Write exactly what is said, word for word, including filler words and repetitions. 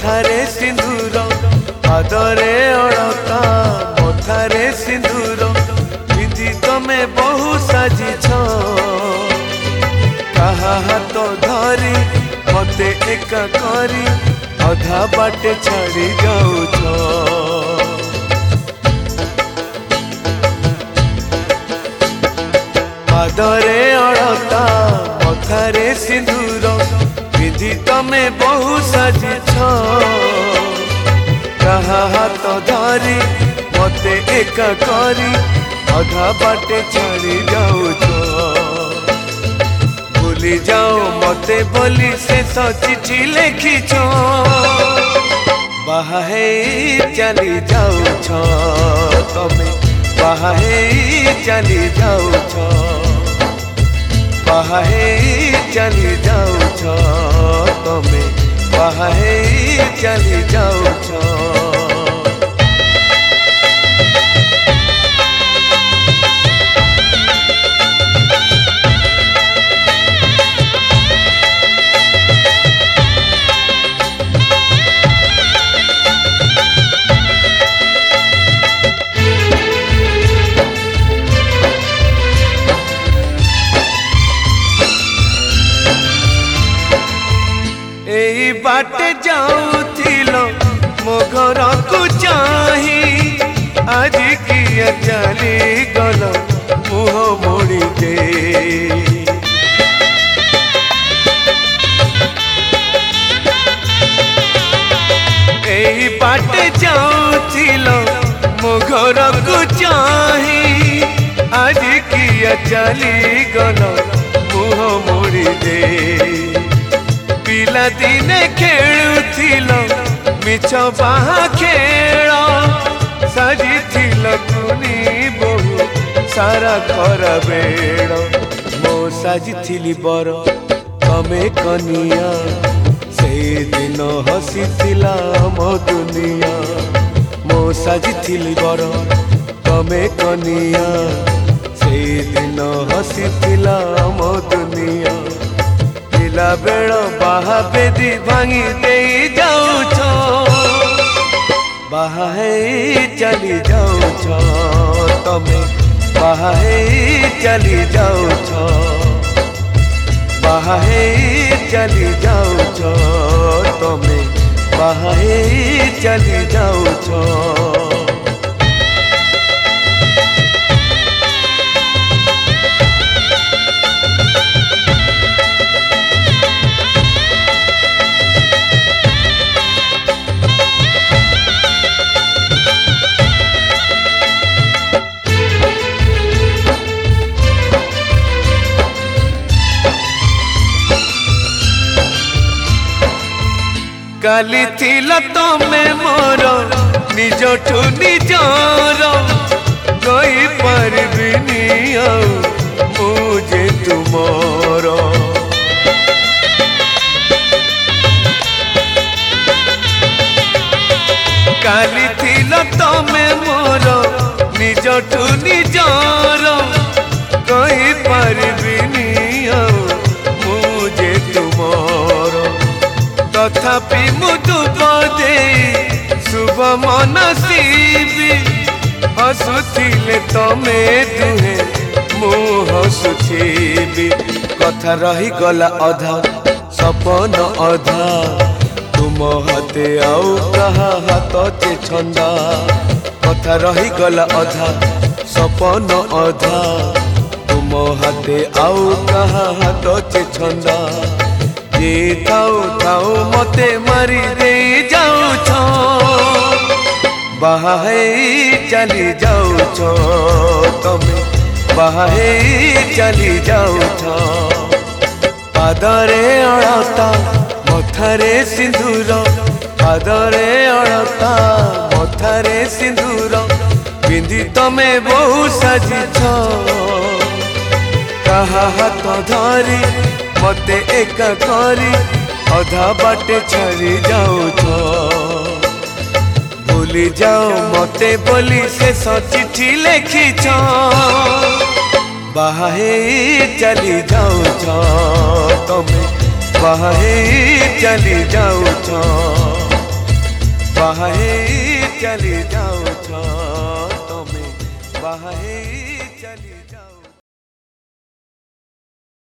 मथारे सिंदूर पादरे अलता मथारे सिंदूर पिंधि तमे बहु साजिछ कहा हाथ धरी मते एका करी अधा बाटे छाड़ी जाऊछ पादरे अलता मथारे सिंदूर पिंधि तमे बहु साजिछ कहा हाथ धरी मते एका करी अधा बाटे छाड़ी जाऊछ भूली जाओ मते बोली से तो चिठी लिखिछ बाहे चली जाऊछ तमे बाहे चली जाऊछ बाहे चली जाऊछ तमे बाहे चली जाऊछ एई बाटे जाऊथिलो मो घर को चाही आज किया चली गल मुह मोड़ी दे एई बाटे जाऊथिलो मो घर को चाही आज किया चली गल मुह मोड़ी दे पिला दिने खेलुथिल मिछ बाहा खेल साजिथिल कुनी बहु सारा घर बेड़ मो साजिथिली बर तमे कनिया से दिन हसीथिला मो दुनिया मो साजिथिली बर तमे कनिया से दिन हसीथिला मो दुनिया पिला बेड़ बाहा बेदी भांगी दे जाऊछ बाहे चली जाऊछ तमे बाहे चली जाऊछ बाहे चली जाऊछ तमे बाहे चली जाऊछ काली थिल तमे मोर निजठू निजर कही पारबिनी मुझे तुमर काली थिल तमे मोर निजठू निजर कही पारबिनी मुझे तुमर तथापि मुझु दे शुभ मनसीबी हसुथिले तमे दुहे मु हसुथिबी कथा रही गला अधा सपन अधा तुम हाथे आउ कहा हाथ चे छंदा कथा रही गला अधा सपन अधा तुम हाथे आउ कहा हाथ चे छंदा जे थाऊ थाऊ मते मारी दे जाऊछ बाहे चली जाऊछ तमे बाहे चली जाऊछ पादरे अलता मथारे सिंदूर पादरे अलता मथारे सिंदूर पिंधि तमे बहु साजिछ कहा हाथ धरी मते एका करी अधा बाटे छाड़ी जाऊछ भूली जाओ मते बोली से चिठी लिखिछ बाहे चली जाऊछ तमे बाहे चली जाऊछ बाहे चली जाओ छ तमे बाहे चली जाओ।